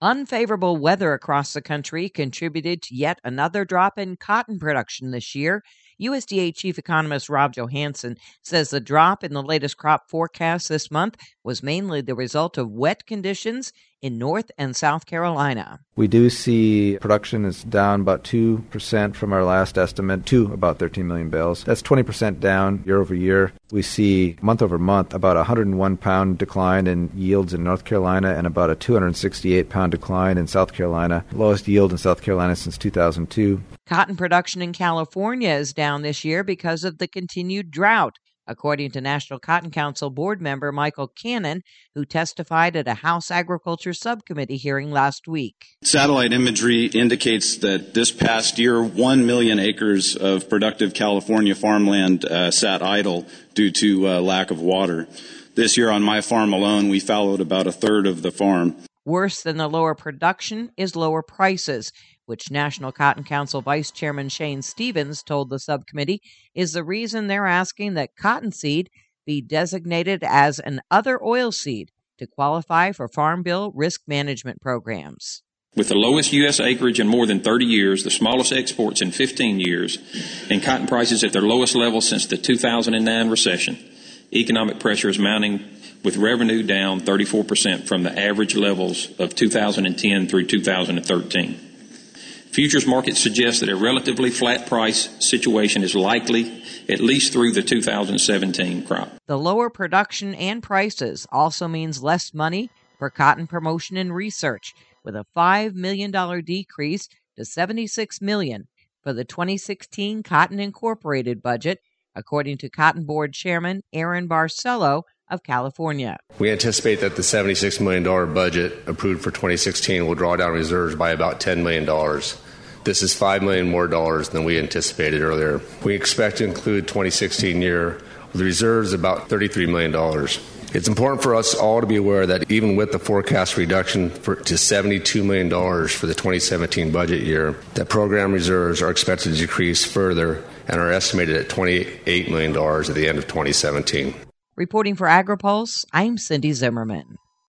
Unfavorable weather across the country contributed to yet another drop in cotton production this year. USDA Chief Economist Rob Johansson says the drop in the latest crop forecast this month was mainly the result of wet conditions in North and South Carolina. We do see production is down about 2% from our last estimate to about 13 million bales. That's 20% down year over year. We see month over month about a 101-pound decline in yields in North Carolina and about a 268-pound decline in South Carolina, lowest yield in South Carolina since 2002. Cotton production in California is down this year because of the continued drought, according to National Cotton Council board member Michael Cannon, who testified at a House Agriculture Subcommittee hearing last week. Satellite imagery indicates that this past year, 1 million acres of productive California farmland sat idle due to lack of water. This year on my farm alone, we fallowed about a third of the farm. Worse than the lower production is lower prices, which National Cotton Council Vice Chairman Shane Stevens told the subcommittee is the reason they're asking that cottonseed be designated as an other oilseed to qualify for Farm Bill risk management programs. With the lowest U.S. acreage in more than 30 years, the smallest exports in 15 years, and cotton prices at their lowest level since the 2009 recession, economic pressure is mounting, with revenue down 34% from the average levels of 2010 through 2013. Futures markets suggest that a relatively flat price situation is likely at least through the 2017 crop. The lower production and prices also means less money for cotton promotion and research, with a $5 million decrease to $76 million for the 2016 Cotton Incorporated budget, according to Cotton Board Chairman Aaron Barcelo of California. We anticipate that the $76 million budget approved for 2016 will draw down reserves by about $10 million. This is $5 million more than we anticipated earlier. We expect to include 2016 year with reserves about $33 million. It's important for us all to be aware that even with the forecast reduction to $72 million for the 2017 budget year, that program reserves are expected to decrease further and are estimated at $28 million at the end of 2017. Reporting for AgriPulse, I'm Cindy Zimmerman.